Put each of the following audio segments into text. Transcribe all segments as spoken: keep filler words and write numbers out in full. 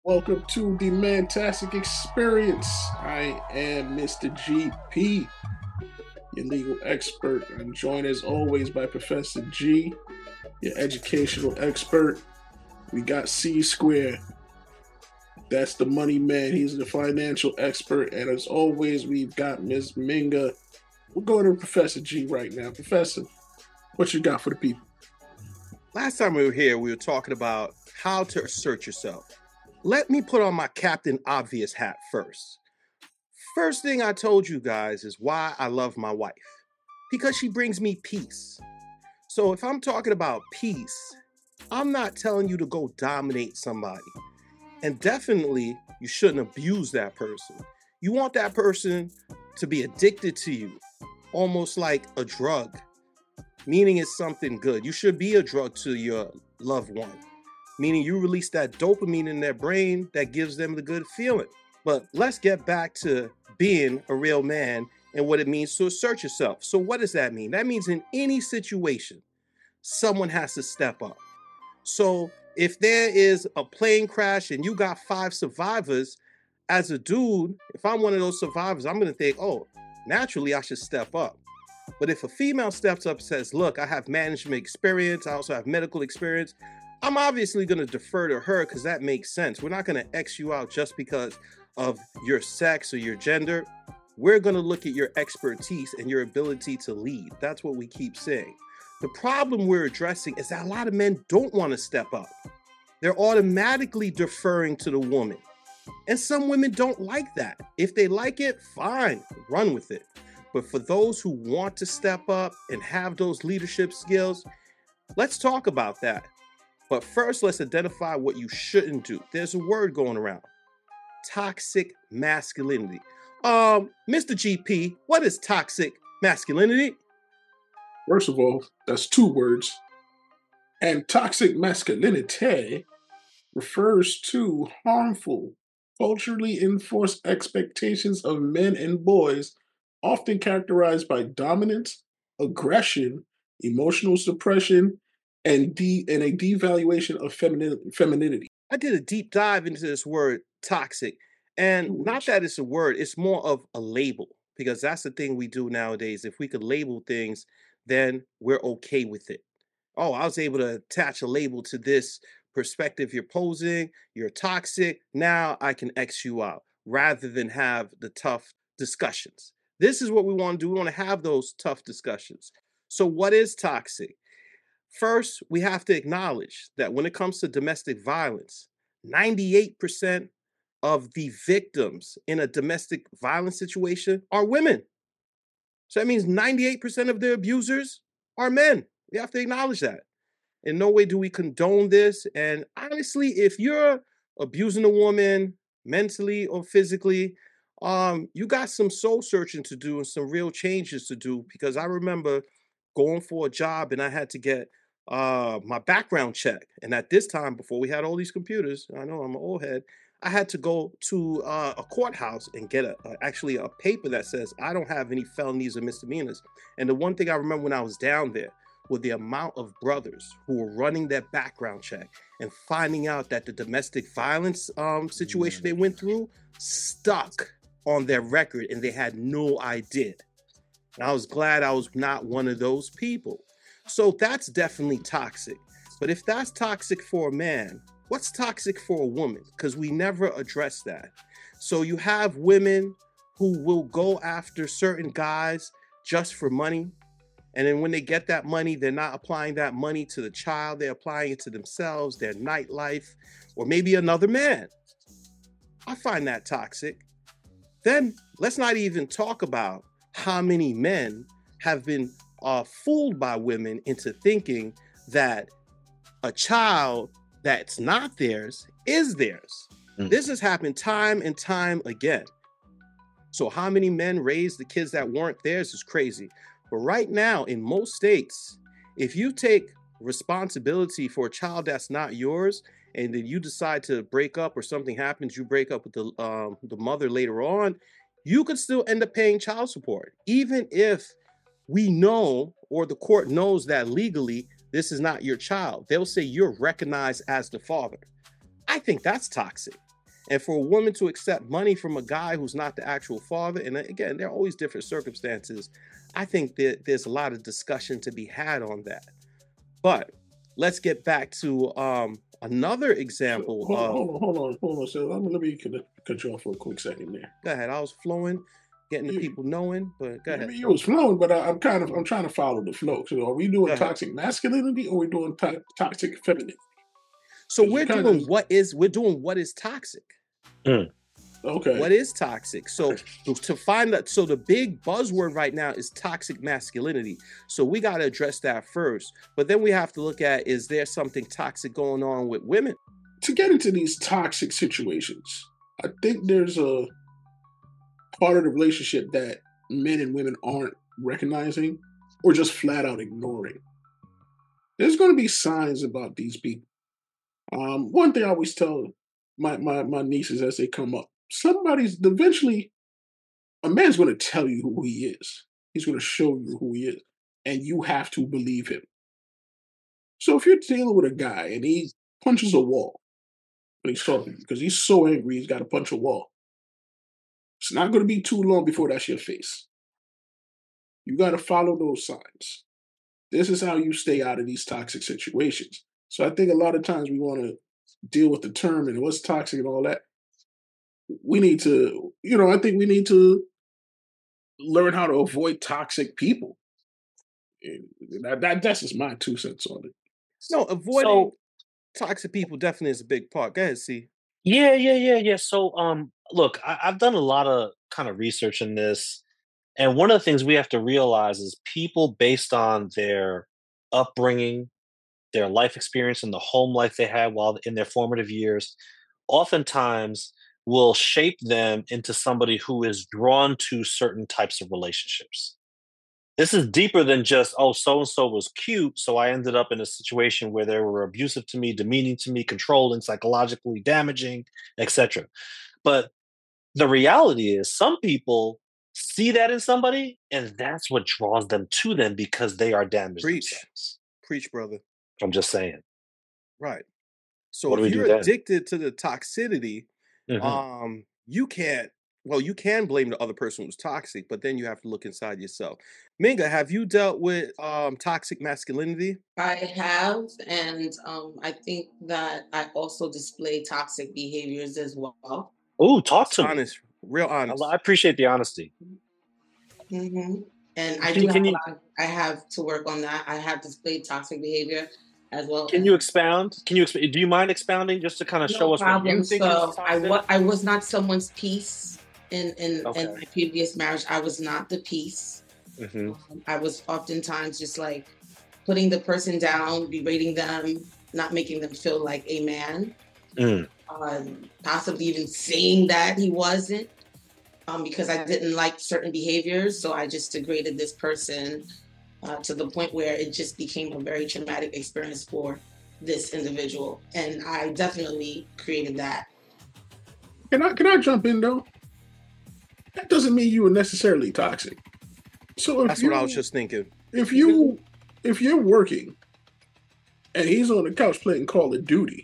Welcome to the Mantastic Experience. I am Mister G P, your legal expert. I'm joined as always by Professor G, your educational expert. We got C Square. That's the money man. He's the financial expert. And as always, we've got Miz Minga. We're going to Professor G right now. Professor, what you got for the people? Last time we were here, we were talking about how to assert yourself. Let me put on my Captain Obvious hat first. First thing I told you guys is why I love my wife. Because she brings me peace. So if I'm talking about peace, I'm not telling you to go dominate somebody. And definitely, you shouldn't abuse that person. You want that person to be addicted to you, almost like a drug, meaning it's something good. You should be a drug to your loved one, meaning you release that dopamine in their brain that gives them the good feeling. But let's get back to being a real man and what it means to assert yourself. So what does that mean? That means in any situation, someone has to step up. So if there is a plane crash and you got five survivors, as a dude, if I'm one of those survivors, I'm going to think, oh, naturally I should step up. But if a female steps up and says, look, I have management experience, I also have medical experience, I'm obviously going to defer to her because that makes sense. We're not going to X you out just because of your sex or your gender. We're going to look at your expertise and your ability to lead. That's what we keep saying. The problem we're addressing is that a lot of men don't want to step up. They're automatically deferring to the woman. And some women don't like that. If they like it, fine, run with it. But for those who want to step up and have those leadership skills, let's talk about that. But first, let's identify what you shouldn't do. There's a word going around: toxic masculinity. Um, Mister G P, what is toxic masculinity? First of all, that's two words. And toxic masculinity refers to harmful, culturally enforced expectations of men and boys, often characterized by dominance, aggression, emotional suppression, and de- and a devaluation of femini- femininity. I did a deep dive into this word toxic. And not that it's a word, it's more of a label, because that's the thing we do nowadays. If we could label things, then we're okay with it. Oh, I was able to attach a label to this perspective you're posing, you're toxic, now I can X you out, rather than have the tough discussions. This is what we want to do. We want to have those tough discussions. So what is toxic? First, we have to acknowledge that when it comes to domestic violence, ninety-eight percent of the victims in a domestic violence situation are women. So that means ninety-eight percent of the abusers are men. We have to acknowledge that. In no way do we condone this. And honestly, if you're abusing a woman mentally or physically, um, you got some soul searching to do and some real changes to do. Because I remember going for a job and I had to get uh, my background check. And at this time, before we had all these computers, I know I'm an old head, I had to go to uh, a courthouse and get a, a actually a paper that says I don't have any felonies or misdemeanors. And the one thing I remember when I was down there with the amount of brothers who were running their background check and finding out that the domestic violence um, situation they went through stuck on their record and they had no idea. And I was glad I was not one of those people. So that's definitely toxic. But if that's toxic for a man, what's toxic for a woman? Because we never address that. So you have women who will go after certain guys just for money. And then when they get that money, they're not applying that money to the child. They're applying it to themselves, their nightlife, or maybe another man. I find that toxic. Then let's not even talk about how many men have been uh, fooled by women into thinking that a child that's not theirs is theirs. Mm. This has happened time and time again. So how many men raised the kids that weren't theirs is crazy. But right now, in most states, if you take responsibility for a child that's not yours, and then you decide to break up or something happens, you break up with the um, the mother later on, you could still end up paying child support, even if we know or the court knows that legally this is not your child. They'll say you're recognized as the father. I think that's toxic. And for a woman to accept money from a guy who's not the actual father, and again, there are always different circumstances. I think that there's a lot of discussion to be had on that. But let's get back to um, another example. Hold, of, hold on, hold on, hold on. So let me, let me cut, cut you off for a quick second there. Go ahead. I was flowing, getting the You- people knowing, but go I ahead. mean, it was flowing, but I, I'm kind of I'm trying to follow the flow. So are we doing Go ahead. toxic masculinity or are we doing to- toxic femininity? So 'Cause you we're kinda- doing what is we're doing what is toxic. Okay. What is toxic? So to find that, so the big buzzword right now is toxic masculinity. So we got to address that first. But then we have to look at, is there something toxic going on with women? To get into these toxic situations, I think there's a part of the relationship that men and women aren't recognizing or just flat out ignoring. There's going to be signs about these people. Um, one thing I always tell my, my, my nieces as they come up, somebody's eventually, a man's going to tell you who he is. He's going to show you who he is. And you have to believe him. So if you're dealing with a guy and he punches a wall when he's talking because he's so angry he's got to punch a wall, it's not going to be too long before that's your face. You got to follow those signs. This is how you stay out of these toxic situations. So I think a lot of times we want to deal with the term and what's toxic and all that. We need to, you know, I think we need to learn how to avoid toxic people. And that, that that's just my two cents on it. No, avoiding toxic people definitely is a big part. Go ahead, see. Yeah, yeah, yeah, yeah. So, um, look, I, I've done a lot of kind of research in this, and one of the things we have to realize is people, based on their upbringing, their life experience, and the home life they had while in their formative years, oftentimes will shape them into somebody who is drawn to certain types of relationships. This is deeper than just, oh, so and so was cute, so I ended up in a situation where they were abusive to me, demeaning to me, controlling, psychologically damaging, et cetera. But the reality is, some people see that in somebody, and that's what draws them to them because they are damaged Preach. themselves. Preach, brother. I'm just saying. Right. So What do if we do you're then? addicted to the toxicity, Mhm. um, you can't, well, you can blame the other person who's toxic, but then you have to look inside yourself. Minga, have you dealt with um, toxic masculinity? I have, and um, I think that I also display toxic behaviors as well. Ooh, talk to me. Honest, real I, honest. I appreciate the honesty. hmm And I Can- do have can a you- lot, I have to work on that. I have displayed toxic behavior as well. Can as- you expound? Can you exp- do you mind expounding just to kind of No show us problem. what you think so is I, toxic? wa- I was not someone's piece in in, Okay. in my previous marriage. I was not the piece. Mhm. I was oftentimes just like putting the person down, berating them, not making them feel like a man. Mm. Um, possibly even saying that he wasn't, um, because I didn't like certain behaviors. So I just degraded this person uh, to the point where it just became a very traumatic experience for this individual. And I definitely created that. Can I can I jump in though? That doesn't mean you were necessarily toxic. So if That's you, what I was just thinking. if you if you're working and he's on the couch playing Call of Duty,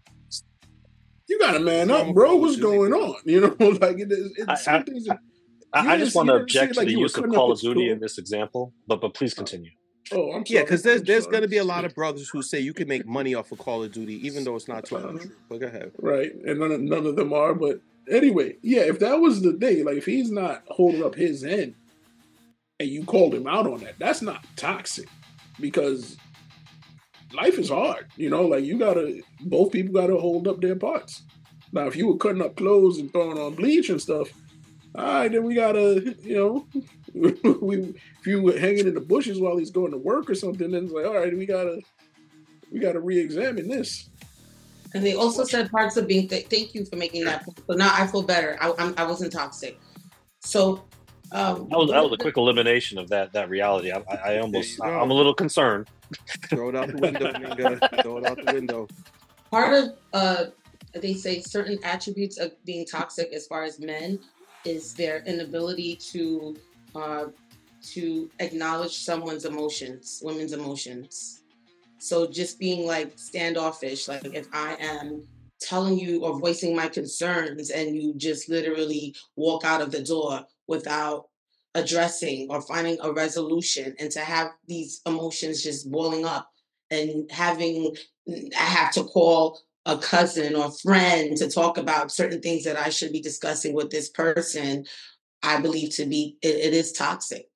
you gotta man What's wrong up, with bro. Call of What's Duty, going bro? on? You know, like it is. It's I- some I- things. that- I, You I didn't just see- want you to didn't see object it to like the you were use of cutting up Call your of Duty in store. this example, but but please continue. Oh, I'm sorry. Yeah, because there's I'm there's sorry. going to be a lot of brothers who say you can make money off of Call of Duty, even though it's not totally true. But go ahead. Right, and none of, none of them are. But anyway, yeah, if that was the thing, like if he's not holding up his end, and you called him out on that, that's not toxic, because life is hard. You know, like you gotta, both people gotta hold up their parts. Now, if you were cutting up clothes and throwing on bleach and stuff, all right, then we gotta, you know, we if you were hanging in the bushes while he's going to work or something, then it's like, all right, we gotta, we gotta re-examine this. And they also said parts of being, th- thank you for making that point. So now I feel better. I, I'm, I wasn't toxic. So, um, That was that was a quick elimination of that that reality. I, I, I almost There you go. I'm a little concerned. Throw it out the window, Minga. Throw it out the window. part of, uh, they say certain attributes of being toxic as far as men is their inability to, uh, to acknowledge someone's emotions, women's emotions. So just being like standoffish, like if I am telling you or voicing my concerns, and you just literally walk out of the door without addressing or finding a resolution, and to have these emotions just boiling up and having I have to call a cousin or friend to talk about certain things that I should be discussing with this person, I believe to be it, it is toxic.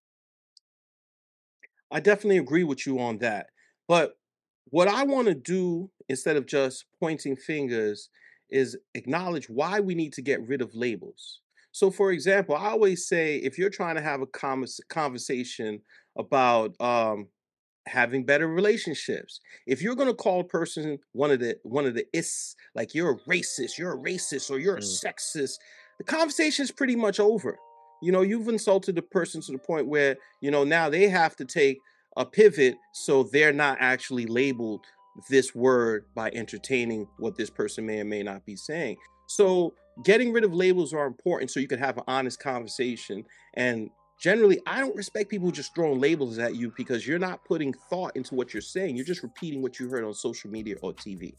I definitely agree with you on that. But what I want to do instead of just pointing fingers is acknowledge why we need to get rid of labels. So, for example, I always say if you're trying to have a convers- conversation about um, having better relationships. If you're going to call a person one of the one of the is like you're a racist, you're a racist, or you're a Mm. sexist, the conversation is pretty much over. You know, you've insulted the person to the point where you know now they have to take a pivot so they're not actually labeled this word by entertaining what this person may or may not be saying. So getting rid of labels are important so you can have an honest conversation. And generally, I don't respect people just throwing labels at you because you're not putting thought into what you're saying. You're just repeating what you heard on social media or T V.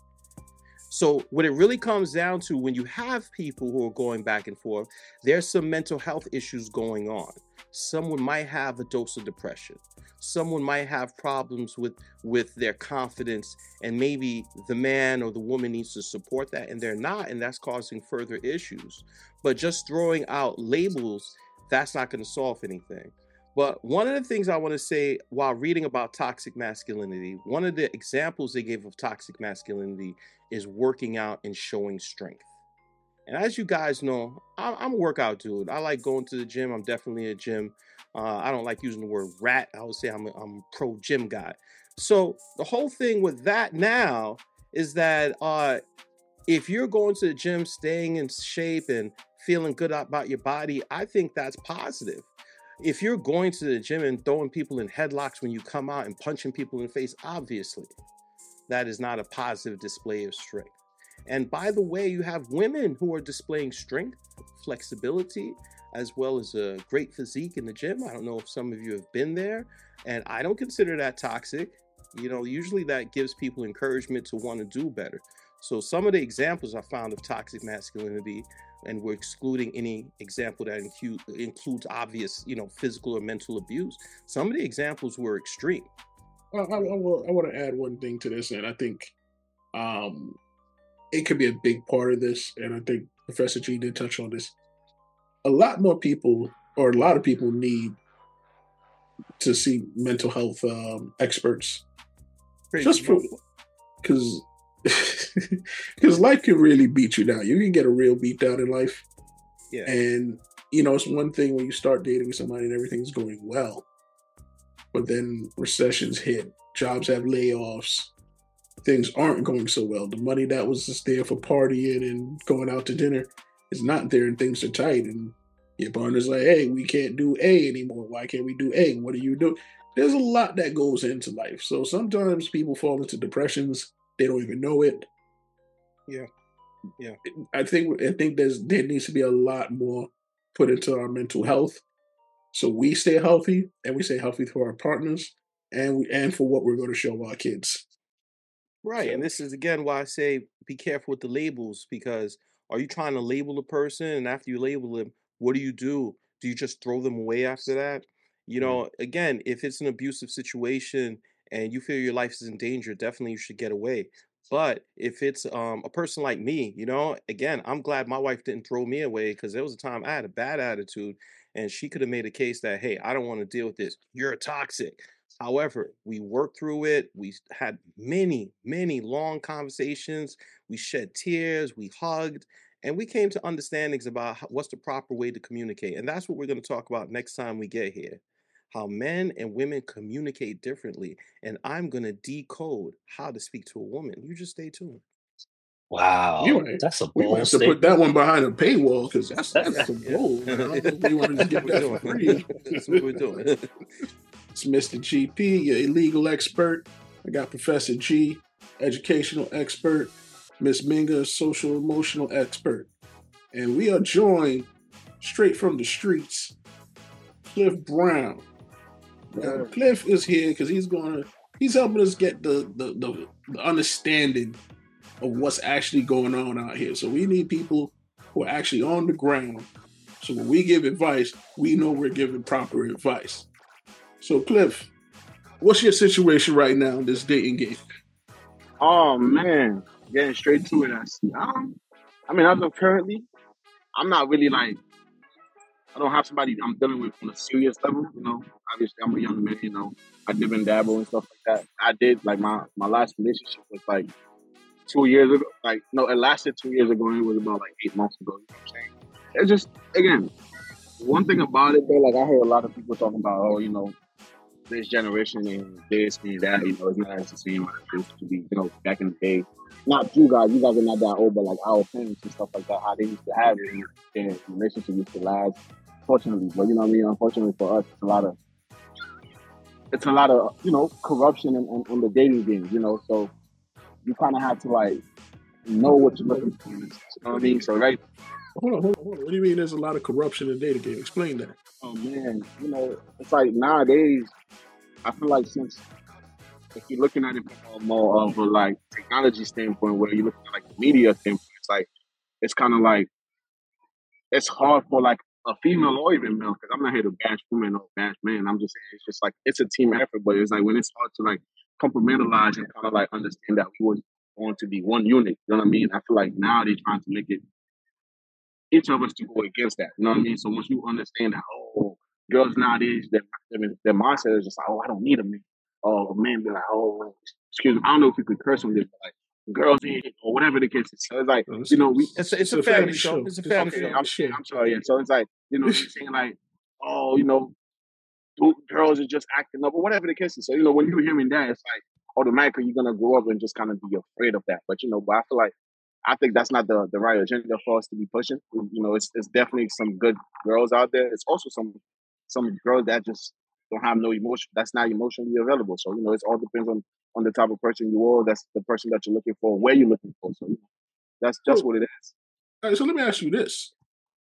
So what it really comes down to when you have people who are going back and forth, there's some mental health issues going on. Someone might have a dose of depression. Someone might have problems with with their confidence, and maybe the man or the woman needs to support that and they're not, and that's causing further issues. But just throwing out labels, that's not going to solve anything. But one of the things I want to say while reading about toxic masculinity, one of the examples they gave of toxic masculinity is working out and showing strength. And as you guys know, I'm, I'm a workout dude. I like going to the gym. I'm definitely a gym. Uh, I don't like using the word rat. I would say I'm a, I'm a pro gym guy. So the whole thing with that now is that uh, if you're going to the gym, staying in shape and feeling good about your body, I think that's positive. If you're going to the gym and throwing people in headlocks when you come out and punching people in the face, obviously, that is not a positive display of strength. And by the way, you have women who are displaying strength, flexibility, as well as a great physique in the gym. I don't know if some of you have been there, and I don't consider that toxic. You know, usually that gives people encouragement to want to do better. So some of the examples I found of toxic masculinity, and we're excluding any example that include, includes obvious, you know, physical or mental abuse. Some of the examples were extreme. I, I, I, will, I want to add one thing to this, and I think um, it could be a big part of this, and I think Professor G did touch on this. A lot more people, or a lot of people, need to see mental health um, experts, Pretty just for because because life can really beat you down. You can get a real beat down in life, yeah. And you know it's one thing when you start dating somebody and everything's going well, but then recessions hit, jobs have layoffs, things aren't going so well. The money that was just there for partying and going out to dinner is not there, and things are tight. And your partner's like, "Hey, we can't do A anymore. Why can't we do A? What do you do?" There's a lot that goes into life. So sometimes people fall into depressions. They don't even know it. Yeah, yeah. I think I think there's there needs to be a lot more put into our mental health, so we stay healthy and we stay healthy for our partners and we, and for what we're going to show our kids. Right. So, and this is again why I say be careful with the labels, because are you trying to label a person, and after you label them, what do you do? Do you just throw them away after that? You know, again, if it's an abusive situation and you feel your life is in danger, definitely you should get away. But if it's um, a person like me, you know, again, I'm glad my wife didn't throw me away, because there was a time I had a bad attitude and she could have made a case that, hey, I don't want to deal with this. You're toxic. However, we worked through it. We had many, many long conversations. We shed tears. We hugged. And we came to understandings about how, what's the proper way to communicate. And that's what we're going to talk about next time we get here. How men and women communicate differently. And I'm going to decode how to speak to a woman. You just stay tuned. Wow, you might, that's a we might bold have to statement. put that one behind a paywall, because that's that's some Yeah. gold. Man. I don't know if we want to just get That's that what for we're free. doing. That's what we're doing. It's Mister G P, your illegal expert. I got Professor G, educational expert. Miss Minga, social emotional expert. And we are joined straight from the streets, Cliff Brown. Now, Cliff is here because he's gonna he's helping us get the the, the the understanding of what's actually going on out here. So we need people who are actually on the ground. So when we give advice, we know we're giving proper advice. So Cliff, what's your situation right now in this dating game? Oh man, getting straight to it. I see. Um, I mean, as of currently, I'm not really like, I don't have somebody I'm dealing with on a serious level. You know, obviously I'm a young man. You know, I dip and dabble and stuff like that. I did like my my last relationship was like two years ago. Like no, it lasted two years ago. And it was about like eight months ago. You know what I'm saying? It's just again, one thing about it though. Like I heard a lot of people talking about, oh, you know, this generation and this and that. You know, it's not as the same as it used to be. You know, back in the day. Not you guys, you guys are not that old, but like our parents and stuff like that, how they used to have it and relationship used to last. Fortunately, but you know what I mean? Unfortunately for us, it's a lot of, it's a lot of, you know, corruption in, in, in the dating game, you know, so you kind of have to like know what you're looking for. You know what I mean? So, right? Hold on, hold on, hold on. What do you mean there's a lot of corruption in the dating game? Explain that. Oh man, you know, it's like nowadays, I feel like since, if you're looking at it from more of a like technology standpoint, where you're looking at like the media standpoint, it's like, it's kind of like, it's hard for like a female or even male, because I'm not here to bash women or bash men. I'm just saying it's just like, it's a team effort, but it's like when it's hard to like compartmentalize and kind of like understand that we was going to be one unit, you know what I mean? I feel like now they're trying to make it, each of us to go against that, you know what I mean? So once you understand that, oh, girls nowadays, their, their, their mindset is just like, oh, I don't need a man. Oh, man, be like, oh, excuse me, I don't know if you could curse on this, but like, girls in or whatever the case is. So it's like, you know, we. It's a, it's a family show. It's a family okay, show. I'm, Shit. I'm sorry. Yeah. So it's like, you know, you're saying like, oh, you know, girls are just acting up or whatever the case is. So, you know, when you're hearing that, it's like automatically you're going to grow up and just kind of be afraid of that. But, you know, but I feel like, I think that's not the, the right agenda for us to be pushing. You know, it's it's definitely some good girls out there. It's also some some girls that just don't have no emotion. That's not emotionally available. So, you know, it all depends on, on the type of person you are. That's the person that you're looking for, where you're looking for. So, you know, that's just So, what it is. all right, so let me ask you this.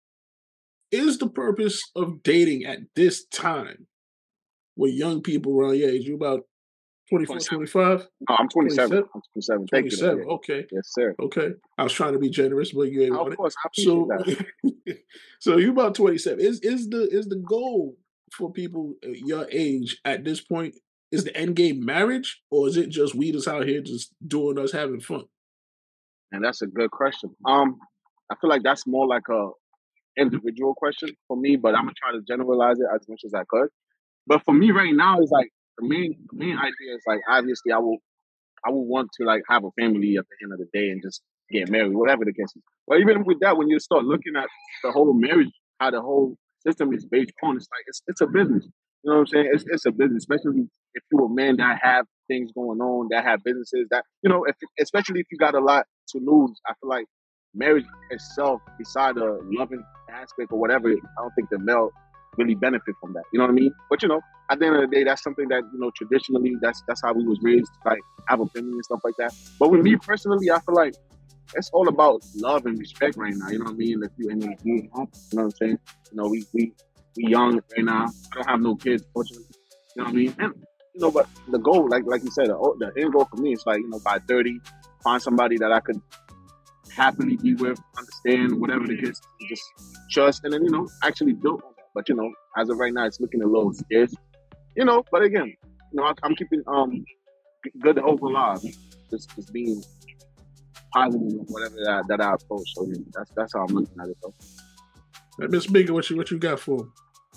Is the purpose of dating at this time with young people around your age, you about twenty-four, twenty-five? No, I'm twenty-seven. twenty-seven? I'm twenty-seven. Thank twenty-seven, you. okay. Yes, sir. Okay. I was trying to be generous, but you ain't Oh, want of it. course, I appreciate So, that. so you about twenty-seven. Is is the is the goal for people your age at this point, is the end game marriage, or is it just we just out here just doing us having fun? And that's a good question. Um, I feel like that's more like a individual question for me, but I'm gonna try to generalize it as much as I could. But for me right now, it's like the main the main idea is like obviously I will I would want to like have a family at the end of the day and just get married, whatever the case is. But even with that, when you start looking at the whole marriage, how the whole system is based on, it's like it's it's a business. You know what I'm saying? It's it's a business, especially if you're a man that have things going on, that have businesses, that you know, if especially if you got a lot to lose. I feel like marriage itself, beside the loving aspect or whatever, I don't think the male really benefit from that. You know what I mean? But you know, at the end of the day, that's something that, you know, traditionally, that's that's how we was raised, like have opinions and stuff like that. But with me personally, I feel like it's all about love and respect right now. You know what I mean? If you and if you, you know what I'm saying? You know, we we we young right now. I don't have no kids, fortunately. You know what I mean? And you know, but the goal, like like you said, the, the end goal for me is like, you know, by thirty, find somebody that I could happily be with, understand whatever the case, just trust, and then you know, actually build on that. But you know, as of right now, it's looking a little scarce. You know, but again, you know, I, I'm keeping um good hope alive. Just just being positive in whatever that, that I approach. So yeah, that's that's how I'm looking at it though. Right, Miss Megan, what you what you got for him?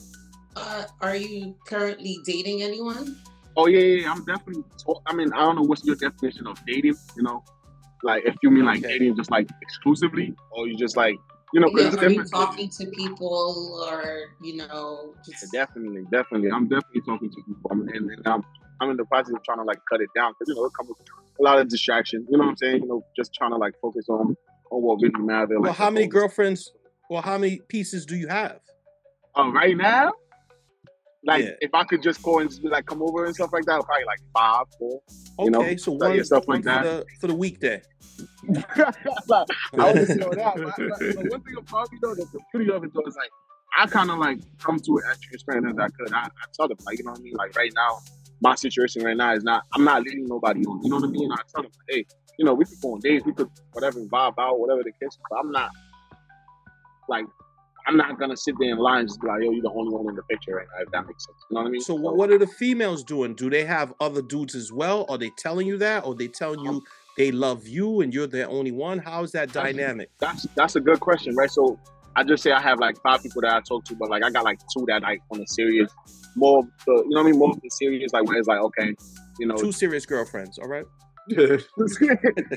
Uh, are you currently dating anyone? Oh yeah, yeah, yeah, I'm definitely. I mean, I don't know what's your definition of dating. You know, like if you mean like Okay. dating just like exclusively, or you just like you know, Yeah, because it's are you different. talking to people, or you know, just Definitely, definitely. I'm definitely talking to people, I'm, and, and I'm I'm in the process of trying to like cut it down because you know it comes with a lot of distraction. You know what I'm saying? You know, just trying to like focus on on what really matters. Well, Like, how many focus. girlfriends? Well, how many pieces do you have? Oh, right now, like Yeah. if I could just go and just be like come over and stuff like that, probably like five, four. You know, Okay, so like, one, stuff one like for that. the for the weekday. Like, I would say that. But, but, but one thing about me though, the, the beauty of it though is like I kind of like come to it as transparent as I could. I, I tell them like, you know what I mean. Like right now, my situation right now is not. I'm not leading nobody on. You know what I mean? I tell them, hey, you know, we could go on dates, we could whatever vibe out, whatever the case. But I'm not like I'm not gonna sit there in line and just be like, yo, you're the only one in the picture right now, if that makes sense. You know what I mean? So what what are the females doing? Do they have other dudes as well? Are they telling you that? Or they telling you they love you and you're the only one? How is that dynamic? That's that's a good question, right? So I just say I have like five people that I talk to, but like I got like two that like on a serious, more the, you know what I mean, more of the serious, like where it's like, okay, you know, two serious girlfriends, all right? Do you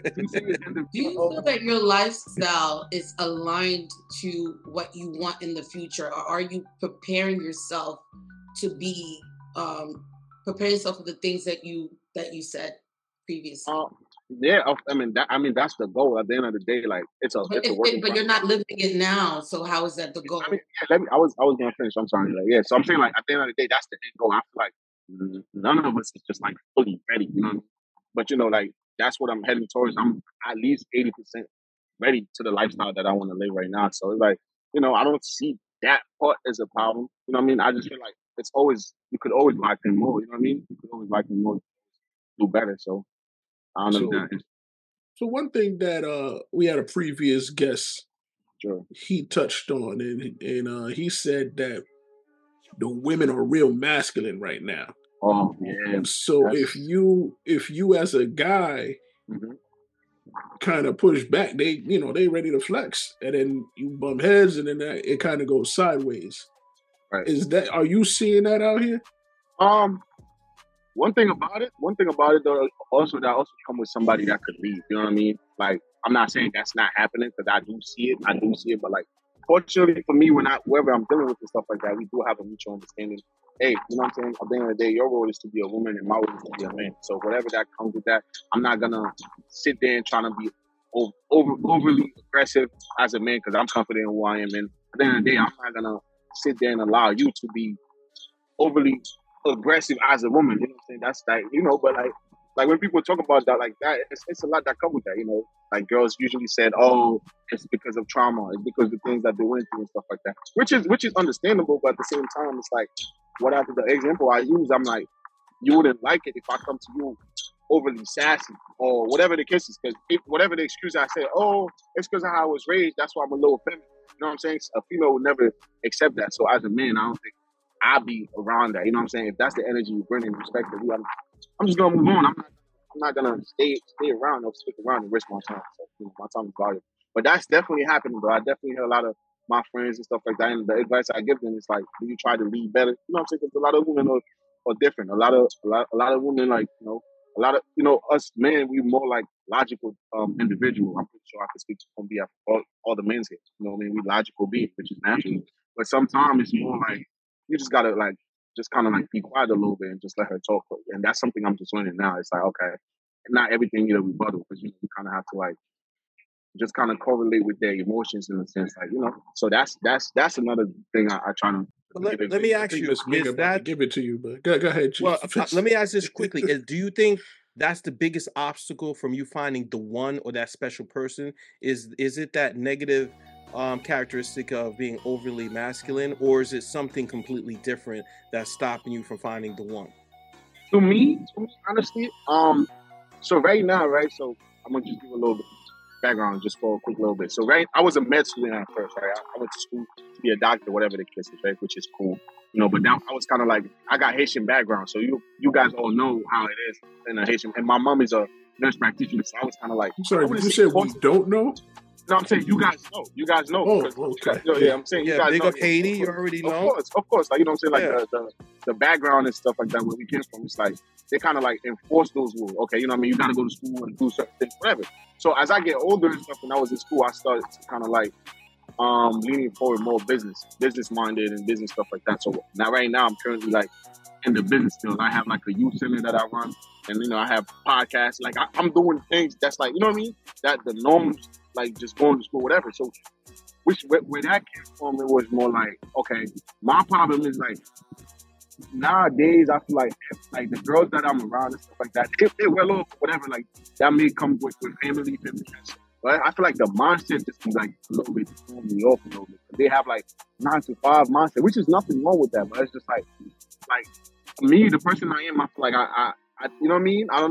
feel that your lifestyle is aligned to what you want in the future, or are you preparing yourself to be um, preparing yourself for the things that you that you said previously? Uh, yeah, I mean, that, I mean that's the goal. At the end of the day, like it's a, but, it's a if, working but you're not living it now, so how is that the goal? I mean, yeah, let me. I was I was gonna finish. I'm sorry. Like, yeah, so I'm saying like at the end of the day, that's the end goal. I feel like none of us is just like fully ready, you know. But you know, like that's what I'm heading towards. I'm at least eighty percent ready to the lifestyle that I want to live right now. So it's like, you know, I don't see that part as a problem. You know what I mean? I just feel like it's always you could always like them more. You know what I mean? You could always like them more, do better. So I don't know. So, if that is, so one thing that uh we had a previous guest, sure. he touched on, and and uh, he said that the women are real masculine right now. Oh yeah. So That's... if you if you as a guy mm-hmm. kind of push back, they you know they ready to flex, and then you bump heads, and then that, it kind of goes sideways. Right. Is that are you seeing that out here? Um, one thing about it, one thing about it though, also that also come with somebody that could leave. You know what I mean? Like I'm not saying that's not happening because I do see it, I do see it, but like fortunately for me, when I wherever I'm dealing with and stuff like that, we do have a mutual understanding. Hey, you know what I'm saying? At the end of the day, your role is to be a woman and my role is to be a man. So whatever that comes with that, I'm not gonna sit there and trying to be over, over overly aggressive as a man because I'm confident in who I am. And at the end of the day, I'm not gonna sit there and allow you to be overly aggressive as a woman. You know what I'm saying? That's like, you know, but like like when people talk about that like that, it's, it's a lot that comes with that, you know. Like girls usually said, oh, it's because of trauma, it's because of the things that they went through and stuff like that. Which is which is understandable, but at the same time, it's like what after the example I use, I'm like, you wouldn't like it if I come to you overly sassy or whatever the case is, because whatever the excuse I say, oh, it's because of how I was raised, that's why I'm a little feminine. You know what I'm saying? A female would never accept that. So as a man, I don't think I'd be around that. You know what I'm saying? If that's the energy you bring and respect it, I'm, I'm just gonna move on. I'm not I'm not gonna stay stay around or stick around and waste my time. So you know, my time is valuable. But that's definitely happening, bro. I definitely hear a lot of my friends and stuff like that, and the advice I give them is like, do you try to lead better? You know what I'm saying? Because a lot of women are, are different. A lot of a lot, a lot of women, like, you know, a lot of, you know, us men, we more like logical um, individual. I'm pretty sure I can speak on behalf of all, all the men's here. You know what I mean? We logical beings, which is natural. But sometimes it's more like you just gotta like just kind of like be quiet a little bit and just let her talk. And that's something I'm just learning now. It's like, okay, not everything you know rebuttal, because you, know, you kind of have to like just kind of correlate with their emotions in a sense, like, you know. So that's that's that's another thing I, I try to. Let, let me ask you: Is that give it to you? But go, go ahead. Chief. Well, uh, let me ask this quickly: is, do you think that's the biggest obstacle from you finding the one or that special person? Is is it that negative um, characteristic of being overly masculine, or is it something completely different that's stopping you from finding the one? To me, to me honestly, um, so right now, right, so I'm gonna just give a little bit background just for a quick little bit. So right, I was a med student at first, right? I, I went to school to be a doctor, whatever the case is, right? Which is cool, you know. But now I was kind of like, I got Haitian background, so you you guys all know how it is in a Haitian. And my mom is a nurse practitioner, so I was kind of like, I'm sorry, did you say we don't know? No, I'm saying you guys know. You guys know. Oh, okay. You know, yeah, I'm saying yeah, you guys big know. up Haiti, you already know. Of course, of course. Like, you know what I'm saying? Like Yeah. the, the the background and stuff like that, where we came from, it's like they kind of like enforce those rules. Okay, you know what I mean? You got to go to school and do certain things, whatever. So as I get older and stuff, when I was in school, I started to kind of like um leaning forward more business, business minded and business stuff like that. So now, right now, I'm currently like in the business field. I have like a youth center that I run, and you know, I have podcasts. Like I, I'm doing things that's like, you know what I mean? That the norms, like just going to school, whatever. So which where, where that came from, it was more like, okay, my problem is like nowadays I feel like like the girls that I'm around and stuff like that, if they're well off, whatever, like that may come with, with family, family. But I feel like the mindset just be like a little bit throwing me off a little bit. They have like nine to five mindset, which is nothing wrong with that, but it's just like like me, the person I am, I feel like I, I, I you know what I mean? I don't know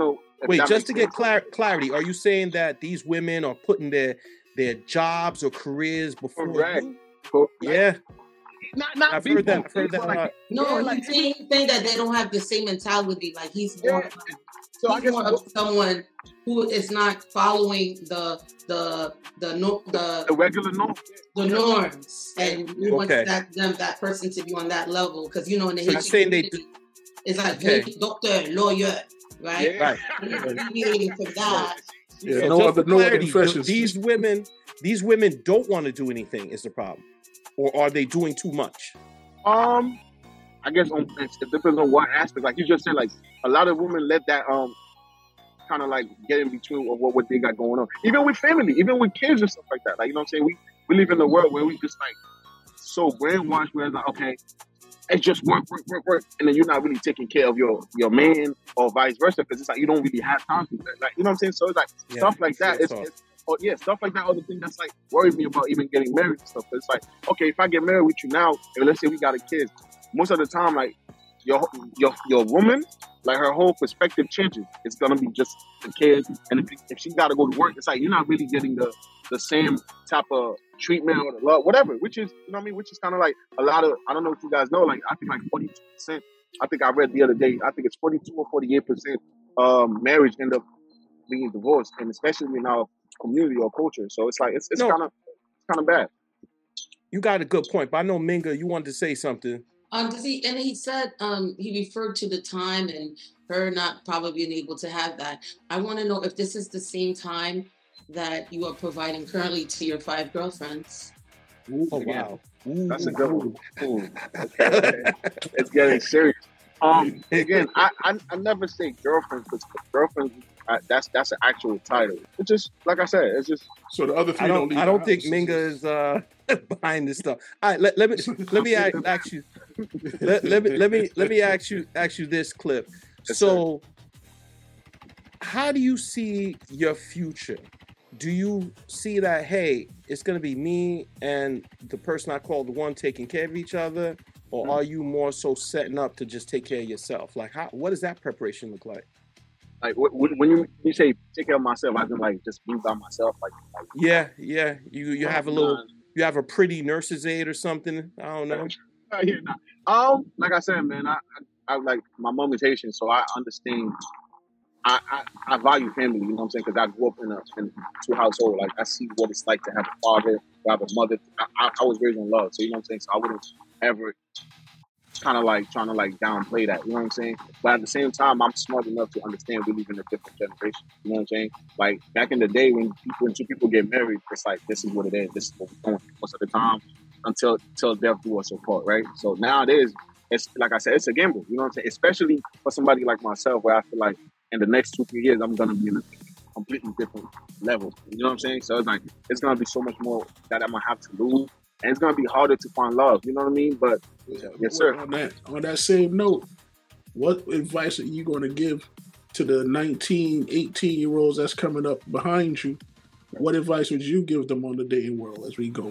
If Wait, that just makes to get sense. clar- clarity, are you saying that these women are putting their their jobs or careers before Correct. you? Co- like, Yeah, not not I've people. heard that. I've heard people that. like Uh, No, yeah, like he's saying, he's saying that they don't have the same mentality. Like he's more, yeah. like, So I he's guess more of someone who is not following the the the no, the the regular norm. the norms, and he wants Okay. that them that person to be on that level because you know in the So you're Haitian saying they community, it's like Okay. hey, doctor, lawyer, right? Yeah. right. And he's deviating from that. Yeah, So no just other for no other clarity, th- professions. these women, these women don't want to do anything. Is the problem, or are they doing too much? Um, I guess on, it depends on what aspect. Like you just said, like a lot of women let that um kind of like get in between of what, what they got going on. Even with family, even with kids and stuff like that. Like you know what I'm saying? We we live in a world where we just like so brainwashed where it's like, okay, it's just work, work, work, work, and then you're not really taking care of your your man or vice versa because it's like you don't really have time for that. Like you know what I'm saying? So it's like Yeah, stuff like that. real It's, talk. it's oh yeah, stuff like that. Other thing that's like worries me about even getting married and stuff. It's like okay, if I get married with you now, and let's say we got a kid, most of the time like your your your woman, like her whole perspective changes. It's gonna be just the kids, and if, if she got to go to work, it's like you're not really getting the the same type of treatment or the love, whatever. Which is you know what I mean. Which is kind of like a lot of I don't know if you guys know. Like I think like forty-two percent. I think I read the other day. I think it's forty-two or forty-eight percent um, marriage end up being divorced, and especially in our community or culture. So it's like it's it's No. kind of kind of bad. You got a good point, but I know Minga, you wanted to say something. Um, does he? And he said um, he referred to the time and her not probably being able to have that. I want to know if this is the same time that you are providing currently to your five girlfriends. Oh Again, wow, Ooh. That's a good one. Ooh, okay, okay. It's getting serious. Um, again, I, I I never say girlfriend because girlfriend I, that's that's an actual title. It's just like I said. It's just So the other three I don't, don't. leave I the don't think house. Minga is uh, behind this stuff. All right, let, let me let me ask, ask you. Let, let me let me let me ask you ask you this clip. Yes, So, how do you see your future? Do you see that hey, it's gonna be me and the person I call the one taking care of each other, or are you more so setting up to just take care of yourself? Like, how? What does that preparation look like? like wh- wh- when you you say take care of myself, I can like just be by myself. Like, like Yeah, yeah. You you have a little. nah, You have a pretty nurse's aide or something. I don't know. nah, yeah, nah. Um, like I said, man, I, I I like my mom is Haitian, so I understand. I, I, I value family, you know what I'm saying? Because I grew up in a in two household. Like I see what it's like to have a father, to have a mother. I, I, I was raised in love, so you know what I'm saying. So I wouldn't ever kind of like trying to like downplay that, you know what I'm saying? But at the same time, I'm smart enough to understand we live in a different generation. You know what I'm saying? Like back in the day when people when two people get married, it's like this is what it is. This is what we're doing most of the time until until death do us apart, right? So nowadays, it's like I said, it's a gamble. You know what I'm saying? Especially for somebody like myself, where I feel like in the next two three years, I'm gonna be in a completely different level. You know what I'm saying? So it's like it's gonna be so much more that I'm gonna have to lose, and it's gonna be harder to find love. You know what I mean? But Yeah, yes, sir. On that on that same note, what advice are you going to give to the nineteen, eighteen year olds that's coming up behind you? What advice would you give them on the dating world as we go?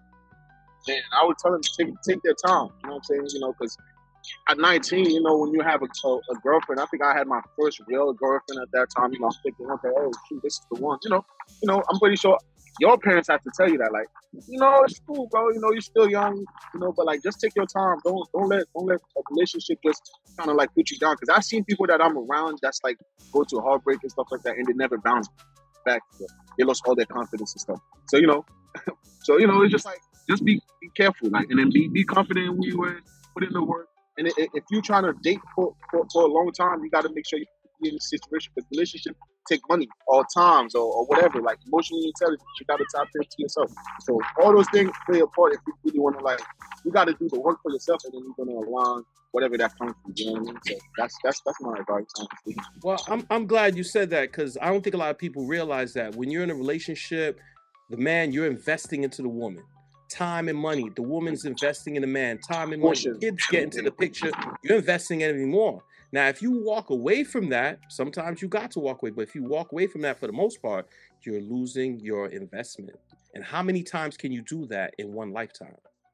Man, I would tell them to take take their time. You know what I'm saying? You know, because at nineteen, you know, when you have a, a, a girlfriend, I think I had my first real girlfriend at that time. You know, I'm thinking, okay, oh shoot, this is the one. You know, you know, I'm pretty sure your parents have to tell you that, like, you know, it's cool, bro. You know, you're still young. You know, but like, just take your time. Don't don't let don't let a relationship just kind of like put you down. Because I've seen people that I'm around that's like go to a heartbreak and stuff like that, and they never bounce back. They lost all their confidence and stuff. So you know, so you know, it's just like just be be careful, like, and then be be confident in who you are, put in the work. And if, if you're trying to date for, for, for a long time, you got to make sure you're in a situation because relationship take money or times or, or whatever. Like emotionally intelligence, you got to tap into yourself. So all those things play a part if you really want to like. You got to do the work for yourself, and then you're gonna align whatever that comes from. You know what I mean? So that's that's that's my advice. Honestly. Well, I'm I'm glad you said that because I don't think a lot of people realize that when you're in a relationship, the man you're investing into the woman. Time and money. The woman's investing in the man. Time and money. Portion. Kids get into the picture. You're investing in it more. Now, if you walk away from that, sometimes you got to walk away. But if you walk away from that for the most part, you're losing your investment. And how many times can you do that in one lifetime?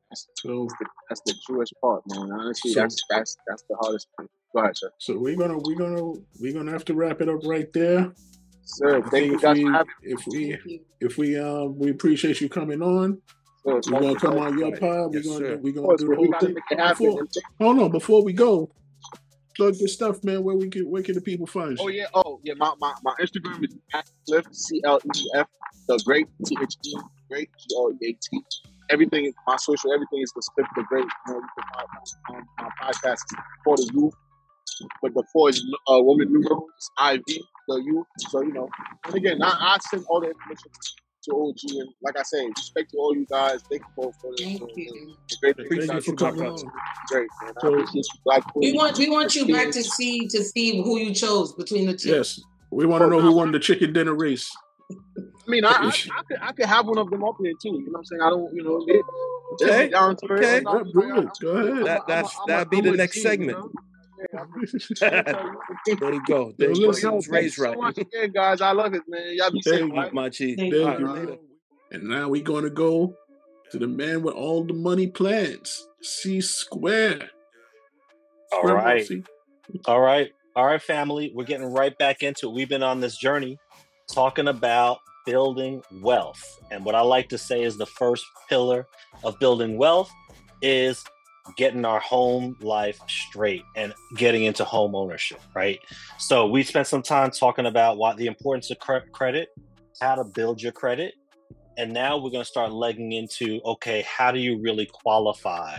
That's, So, that's, the, that's the truest part, man. Honestly, so, that's that's that's the hardest part. Go ahead, sir. so we're gonna we're gonna we're gonna have to wrap it up right there. Sir, I thank think you if guys for we having if Thank we you. if we um we appreciate you coming on. me. Sir, We're thank gonna you, come sir. on your Right. pod. We're Yes, gonna do sir. we're Of gonna course, do the but we whole gotta thing. make it happen. Before hold on, before we go, plug your stuff, man. Where we can where can the people find Oh you? yeah, oh yeah. My, my, my Instagram is at Cliff C L E F the Great T H E Great G O E A T. Everything my social everything is the Cliff the Great. You know, you can find my, um, my podcast is for the youth, but the four is uh, woman numerals I V the youth. So you know, and again, I, I send all the information to O G, and like I say, respect to all you guys. Thank you both for the, Thank for the, you. the great things Thank you you guys for do. coming It's on. great, man. I So appreciate you, Black We Queen, want we want you back to Christine. see to see who you chose between the two. yes, we want to Oh, know nah, who won the chicken dinner race. I mean, I, I, I could I could have one of them up here too. You know what I'm saying? I don't, you know, they, just be Okay. down to it. Okay. I'm, Yeah, you bring know, I, it. Go ahead. I'm, That a, I'm, a, that's I'm, a, that'd be I'm the a next G, segment. You know? Yeah, I'm a, There you go. So There you go. Yo, listen, He was thank you raised so right. much again, guys. I love it, man. Y'all be safe, there you right? My G. Thank there All right. you Uh, Later. go. And now we're gonna go to the man with all the money plans, C Square. All Square right. Bossy. All right. All right, family. We're getting right back into it. We've been on this journey talking about building wealth. And what I like to say is the first pillar of building wealth is getting our home life straight and getting into home ownership, right? So we spent some time talking about what the importance of cre- credit, how to build your credit. And now we're going to start legging into, okay, how do you really qualify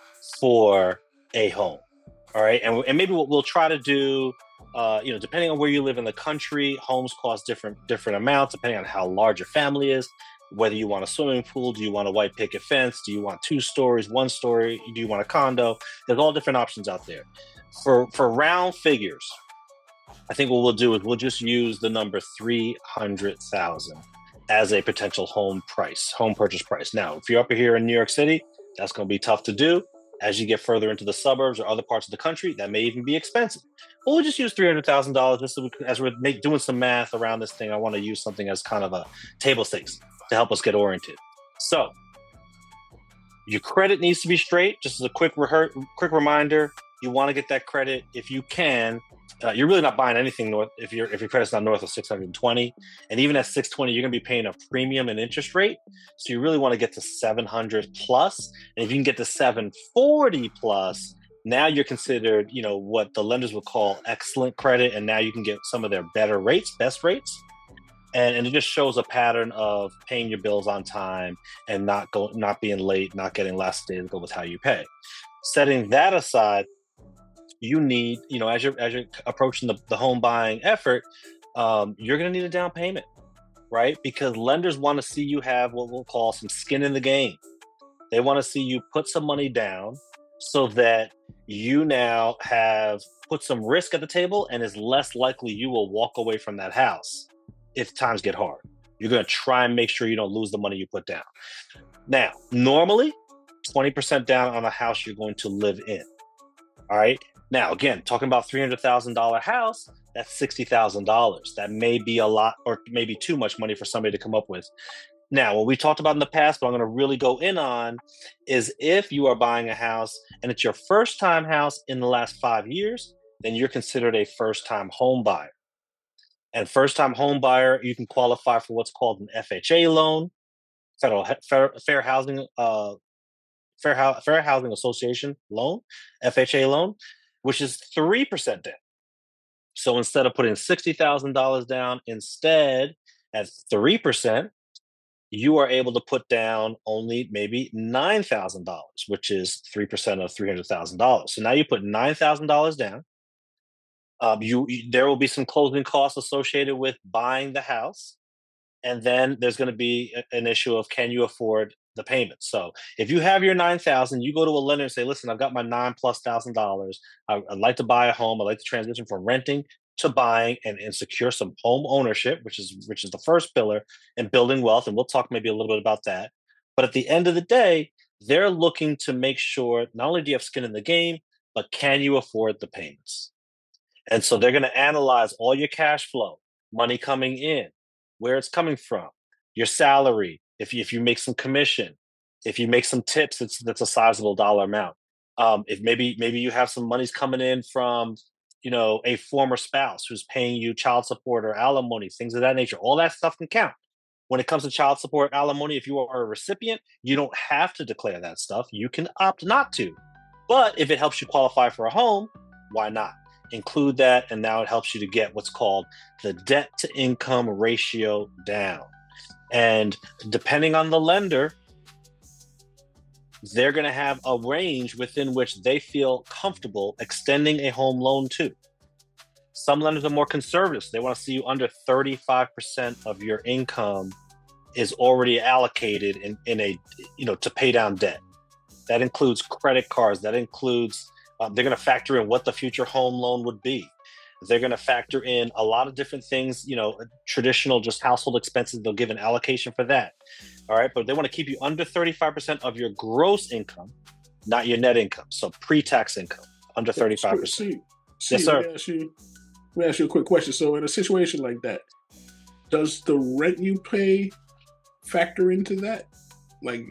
for a home? All right. And, and maybe what we'll try to do, uh, you know, depending on where you live in the country, homes cost different different amounts, depending on how large your family is, whether you want a swimming pool, do you want a white picket fence, do you want two stories, one story, do you want a condo? There's all different options out there. For, for round figures, I think what we'll do is we'll just use the number three hundred thousand as a potential home price, home purchase price. Now, if you're up here in New York City, that's going to be tough to do. As you get further into the suburbs or other parts of the country, that may even be expensive. But we'll just use three hundred thousand dollars just so we, as we're make, doing some math around this thing. I want to use something as kind of a table stakes to help us get oriented. So your credit needs to be straight. Just as a quick rehe- quick reminder, you want to get that credit if you can. Uh, you're really not buying anything north if your if your credit's not north of six hundred twenty, and even at six twenty, you're going to be paying a premium and interest rate. So you really want to get to seven hundred plus, and if you can get to seven forty plus, now you're considered, you know, what the lenders would call excellent credit, and now you can get some of their better rates, best rates, and and it just shows a pattern of paying your bills on time and not go not being late, not getting last day to go with how you pay. Setting that aside, you need, you know, as you're as you're approaching the, the home buying effort, um, you're going to need a down payment, right? Because lenders want to see you have what we'll call some skin in the game. They want to see you put some money down so that you now have put some risk at the table, and is less likely you will walk away from that house if times get hard. You're going to try and make sure you don't lose the money you put down. Now, normally, twenty percent down on a house you're going to live in. All right. Now, again, talking about three hundred thousand dollars house, that's sixty thousand dollars. That may be a lot, or maybe too much money for somebody to come up with. Now, what we talked about in the past, but I'm going to really go in on, is if you are buying a house and it's your first time house in the last five years, then you're considered a first time home buyer. And first time home buyer, you can qualify for what's called an F H A loan, Federal Fair, Fair Housing uh, Fair, Ho- Fair Housing Association loan, F H A loan, which is three percent down. So instead of putting sixty thousand dollars down, instead at three percent, you are able to put down only maybe nine thousand dollars, which is three percent of three hundred thousand dollars. So now you put nine thousand dollars down. Um, you, you There will be some closing costs associated with buying the house. And then there's going to be a, an issue of, can you afford the payment? So if you have your nine thousand, you go to a lender and say, listen, I've got my nine plus thousand dollars. I, I'd like to buy a home. I'd like to transition from renting to buying and, and secure some home ownership, which is which is the first pillar in building wealth. And we'll talk maybe a little bit about that. But at the end of the day, they're looking to make sure not only do you have skin in the game, but can you afford the payments? And so they're going to analyze all your cash flow, money coming in, where it's coming from, your salary, if you, if you make some commission, If you make some tips, it's that's a sizable dollar amount. Um, if maybe maybe you have some monies coming in from, you know, a former spouse who's paying you child support or alimony, things of that nature, all that stuff can count. When it comes to child support, alimony, if you are a recipient, you don't have to declare that stuff. You can opt not to. But if it helps you qualify for a home, why not? Include that, and now it helps you to get what's called the debt to income ratio down. And depending on the lender, they're going to have a range within which they feel comfortable extending a home loan to. Some lenders are more conservative. So they want to see you under thirty-five percent of your income is already allocated in, in a, you know, to pay down debt. That includes credit cards. That includes, um, they're going to factor in what the future home loan would be. They're going to factor in a lot of different things, you know, traditional just household expenses. They'll give an allocation for that. All right. But they want to keep you under thirty-five percent of your gross income, not your net income. So pre-tax income, under thirty-five percent. See, see, Yes, sir. Let me, ask you, let me ask you a quick question. So in a situation like that, does the rent you pay factor into that? Like,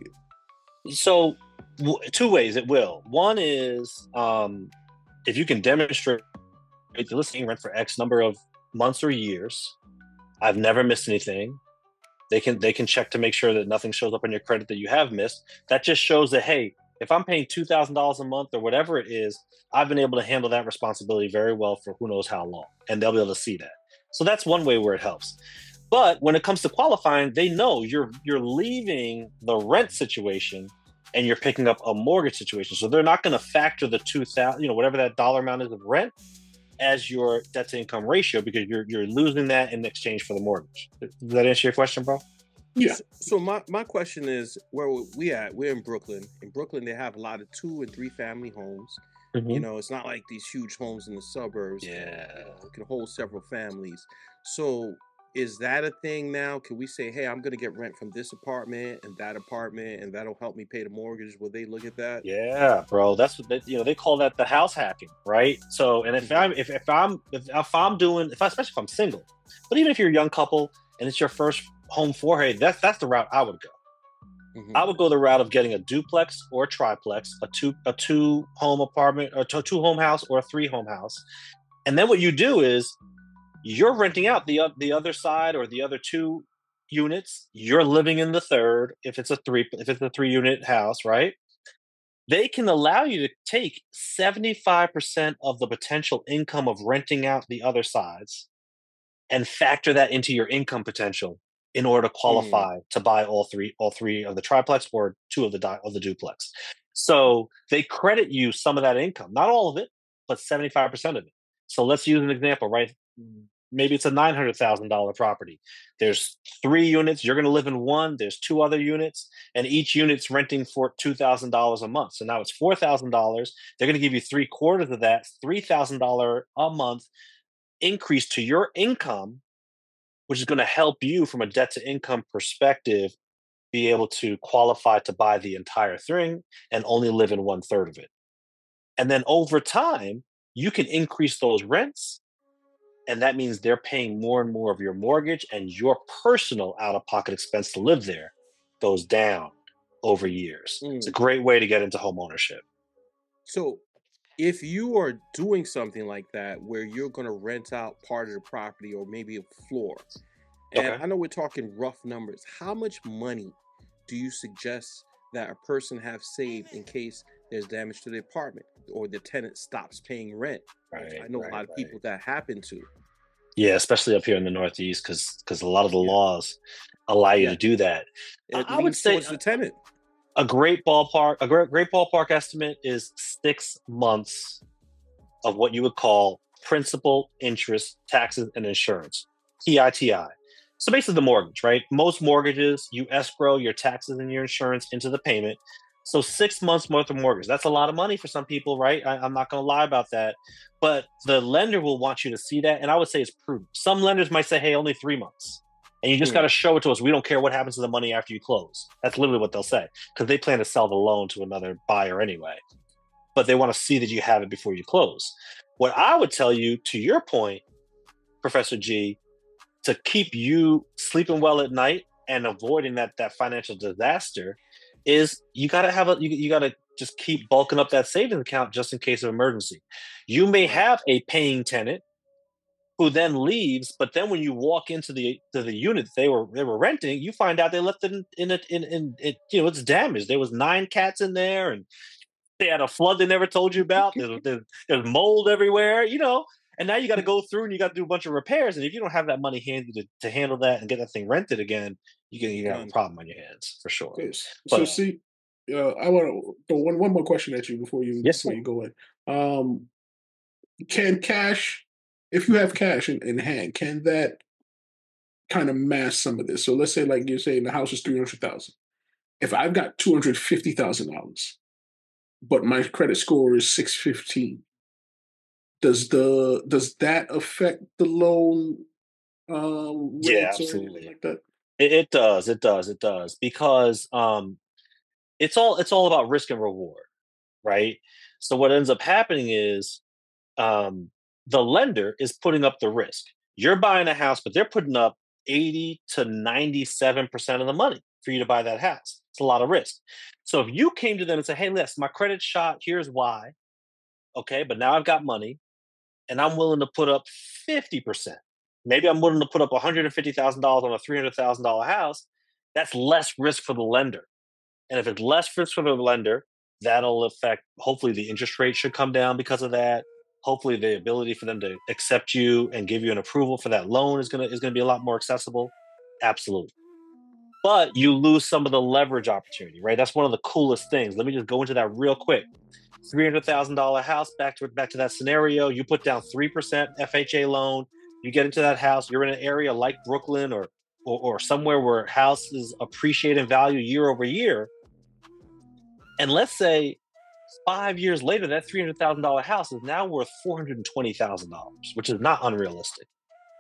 So w- two ways it will. One is um, if you can demonstrate the listing rent for X number of months or years, I've never missed anything. They can they can check to make sure that nothing shows up on your credit that you have missed. That just shows that, hey, if I'm paying two thousand dollars a month or whatever it is, I've been able to handle that responsibility very well for who knows how long, and they'll be able to see that. So that's one way where it helps. But when it comes to qualifying, they know you're you're leaving the rent situation and you're picking up a mortgage situation. So they're not going to factor the two thousand, you know, whatever that dollar amount is of rent as your debt to income ratio, because you're you're losing that in exchange for the mortgage. Does that answer your question, bro? yeah, So, so my, my question is, where we at? We're in Brooklyn. In Brooklyn, they have a lot of two and three family homes. You know, it's not like these huge homes in the suburbs. Yeah. It can hold several families. So is that a thing now? Can we say, hey, I'm going to get rent from this apartment and that apartment, and that'll help me pay the mortgage? Will they look at that? Yeah, bro. That's what they, you know, they call that the house hacking, right? So, and if I'm if, if I'm if, if I'm doing if I, especially if I'm single, but even if you're a young couple and it's your first home foray, that's that's the route I would go. Mhm. I would go the route of getting a duplex or a triplex, a two a two home apartment, or a two home house, or a three home house, and then what you do is you're renting out the o- the other side or the other two units. You're living in the third if it's a three if it's a three unit house, right? They can allow you to take seventy-five percent of the potential income of renting out the other sides and factor that into your income potential in order to Mm. qualify to buy all three all three of the triplex or two of the di- of the duplex. So they credit you some of that income, not all of it, but seventy-five percent of it. So let's use an example, right? Maybe it's a nine hundred thousand dollars property. There's three units. You're going to live in one. There's two other units, and each unit's renting for two thousand dollars a month. So now it's four thousand dollars. They're going to give you three quarters of that, three thousand dollars a month increase to your income, which is going to help you from a debt to income perspective be able to qualify to buy the entire thing and only live in one third of it. And then over time, you can increase those rents. And that means they're paying more and more of your mortgage, and your personal out of pocket expense to live there goes down over years. It's a Mm. great way to get into home ownership. So if you are doing something like that where you're going to rent out part of the property or maybe a floor, and Okay. I know we're talking rough numbers, how much money do you suggest that a person have saved in case there's damage to the apartment or the tenant stops paying rent? Right, I know right, a lot of right. people that happen to. Yeah, especially up here in the Northeast, because because a lot of the Yeah. laws allow you Yeah. to do that. I, It I would leans say towards the tenant. a great ballpark, a great great ballpark estimate is six months of what you would call principal, interest, taxes, and insurance, P I T I. So basically the mortgage, right? Most mortgages, you escrow your taxes and your insurance into the payment. So six months worth of mortgage. That's a lot of money for some people, right? I, I'm not going to lie about that. But the lender will want you to see that. And I would say it's prudent. Some lenders might say, hey, only three months. And you just Mm. got to show it to us. We don't care what happens to the money after you close. That's literally what they'll say, because they plan to sell the loan to another buyer anyway. But they want to see that you have it before you close. What I would tell you, to your point, Professor G, to keep you sleeping well at night and avoiding that that financial disaster is you got to have a you, you got to just keep bulking up that savings account just in case of emergency. You may have a paying tenant who then leaves, but then when you walk into the to the unit they were they were renting, you find out they left it in in it in, in it, you know, it's damaged. There was nine cats in there, and they had a flood they never told you about. There's, there's, there's mold everywhere, you know. And now you got to go through and you got to do a bunch of repairs. And if you don't have that money handy to, to handle that and get that thing rented again, you can you have a problem on your hands for sure. Yes. But, So uh, see, uh, I want to throw one one more question at you before you Yes, before sir. you go in. Um, can cash, if you have cash in, in hand, can that kind of mask some of this? So let's say, like you're saying, the house is three hundred thousand. If I've got two hundred fifty thousand dollars, but my credit score is six fifteen, does the does that affect the loan um, yeah, rates or anything absolutely. like that? It, it does. It does. It does. Because um, it's all it's all about risk and reward, right? So what ends up happening is um, the lender is putting up the risk. You're buying a house, but they're putting up eighty to ninety-seven percent of the money for you to buy that house. It's a lot of risk. So if you came to them and said, hey, listen, my credit's shot, here's why. Okay, but now I've got money and I'm willing to put up fifty percent. Maybe I'm willing to put up one hundred fifty thousand dollars on a three hundred thousand dollars house. That's less risk for the lender. And if it's less risk for the lender, that'll affect, hopefully the interest rate should come down because of that. Hopefully the ability for them to accept you and give you an approval for that loan is going to is going to be a lot more accessible. Absolutely. But you lose some of the leverage opportunity, right? That's one of the coolest things. Let me just go into that real quick. three hundred thousand dollars house, back to back to that scenario. You put down three percent F H A loan. You get into that house. You're in an area like Brooklyn or, or, or somewhere where houses appreciate in value year over year. And let's say five years later, that three hundred thousand dollars house is now worth four hundred twenty thousand dollars, which is not unrealistic.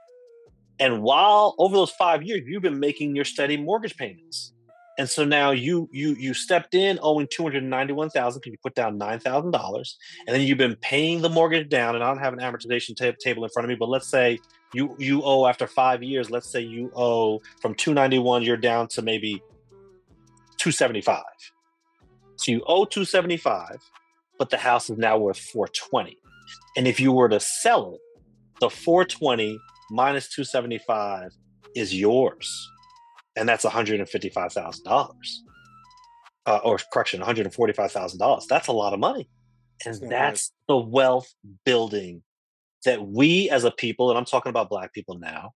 And while over those five years, you've been making your steady mortgage payments. And so now you you you stepped in owing two hundred ninety-one thousand dollars because you put down nine thousand dollars. And then you've been paying the mortgage down. And I don't have an amortization ta- table in front of me, but let's say you you owe after five years, let's say you owe from two ninety-one, you're down to maybe two seventy-five. So you owe two seventy-five, but the house is now worth four twenty. And if you were to sell it, the four twenty minus two seventy-five is yours. And that's one hundred fifty-five thousand dollars. Uh, or correction, one hundred forty-five thousand dollars. That's a lot of money. And It's not that's the wealth building that we as a people, and I'm talking about Black people now,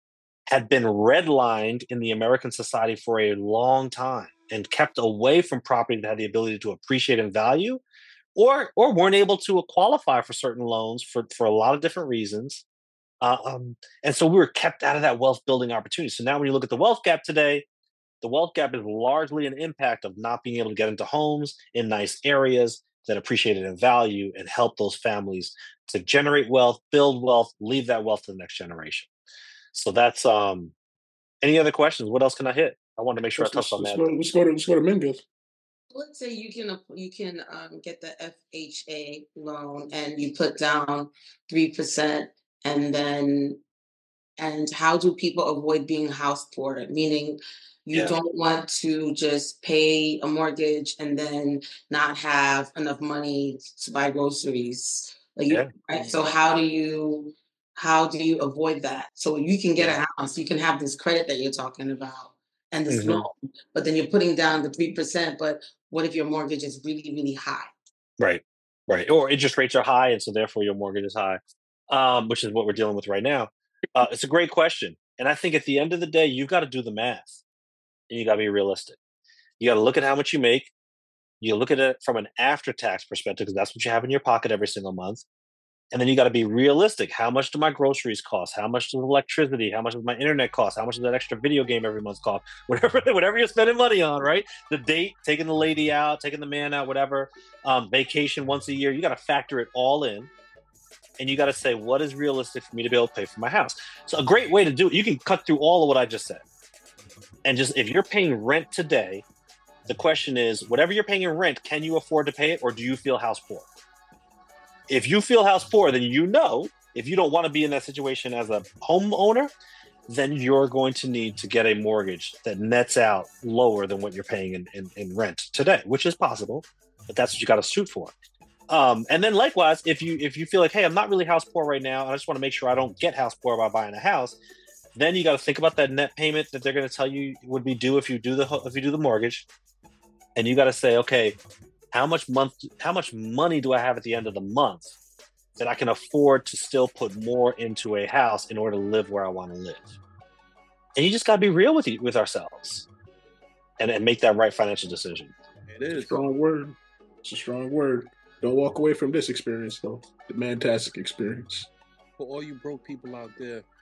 had been redlined in the American society for a long time and kept away from property that had the ability to appreciate in value, or or weren't able to qualify for certain loans for, for a lot of different reasons. Uh, um, and so we were kept out of that wealth building opportunity. So now when you look at the wealth gap today, the wealth gap is largely an impact of not being able to get into homes in nice areas that appreciate it in value and help those families to generate wealth, build wealth, leave that wealth to the next generation. So that's, um, any other questions? What else can I hit? I wanted to make sure Let's, I touched let's, on let's, that. go, let's go to let's go to Mingus. Let's say you can you can um, get the F H A loan and you put down three percent, and then and how do people avoid being house poor? Meaning, you Yeah. don't want to just pay a mortgage and then not have enough money to buy groceries. Like you, Yeah. right? So how do you how do you avoid that? So you can get Yeah. a house, you can have this credit that you're talking about and this Mhm. loan, but then you're putting down the three percent. But what if your mortgage is really, really high? Right. Right. Or interest rates are high, and so therefore your mortgage is high, um, which is what we're dealing with right now. Uh, it's a great question. And I think at the end of the day, you've got to do the math and you got to be realistic. You got to look at how much you make. You look at it from an after-tax perspective, because that's what you have in your pocket every single month. And then you got to be realistic. How much do my groceries cost? How much does electricity? How much does my internet cost? How much does that extra video game every month cost? Whatever, whatever you're spending money on, right? The date, taking the lady out, taking the man out, whatever. Um, vacation once a year. You got to factor it all in. And you got to say, what is realistic for me to be able to pay for my house? So a great way to do it, you can cut through all of what I just said. And just, if you're paying rent today, the question is, whatever you're paying in rent, can you afford to pay it, or do you feel house poor? If you feel house poor, then you know, if you don't want to be in that situation as a homeowner, then you're going to need to get a mortgage that nets out lower than what you're paying in, in, in rent today, which is possible, but that's what you got to shoot for. Um, and then likewise, if you if you feel like, hey, I'm not really house poor right now, and I just want to make sure I don't get house poor by buying a house, then you got to think about that net payment that they're going to tell you would be due if you do the if you do the mortgage, and you got to say, okay, how much month how much money do I have at the end of the month that I can afford to still put more into a house in order to live where I want to live? And you just got to be real with you, with ourselves, and, and make that right financial decision. It is a strong word. It's a strong word. Don't walk away from this experience, though. The fantastic experience. For all you broke people out there,